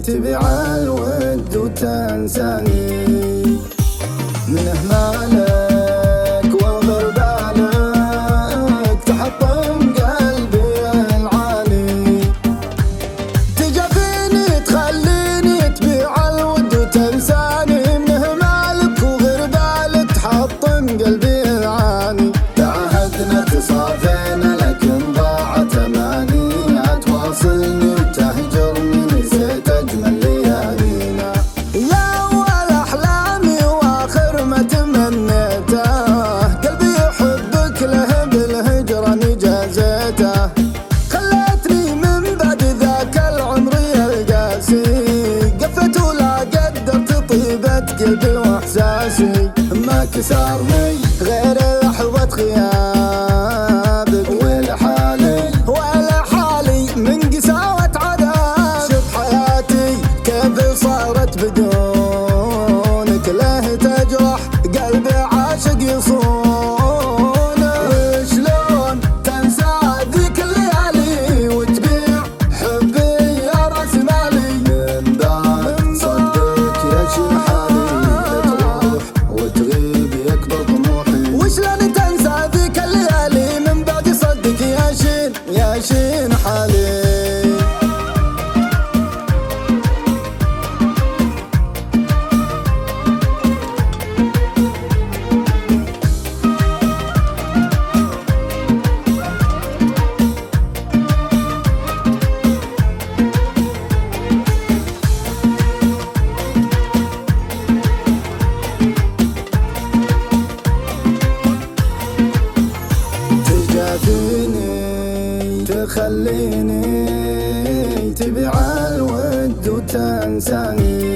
تبيع الود وتنساني منه مالك وغير بالك تحطم قلبي العالي تجافيني تخليني تبيع الود وتنساني منه مالك وغير بالك تحطم قلبي العالي تعهدنا تصافينا لكن ضاعت امانينا تواصلني وتهجرني نسيت اجمل ليالينا يا اول احلامي واخر ما تمنيته قلبي يحبك له بالهجران جازيته خلتني من بعد ذاك العمر القاسي قفت ولا قدرت طيبة قلبي واحساسي ما كسرني غير لحظة غيابك ولا حالي من قساوة عذاب شوف حياتي كيف صارت بدونك له تجرح قلبي عاشق يصونه وشلون تنسى ذيك الليالي وتبيع حبي يا راس مالي من بعد صدق يا شين حالي تروح وتغيب يكبر طموحي وشلون تنسى ذيك الليالي من بعد صدق يا شين حالي تجافيني تخليني تبيع الود وتنساني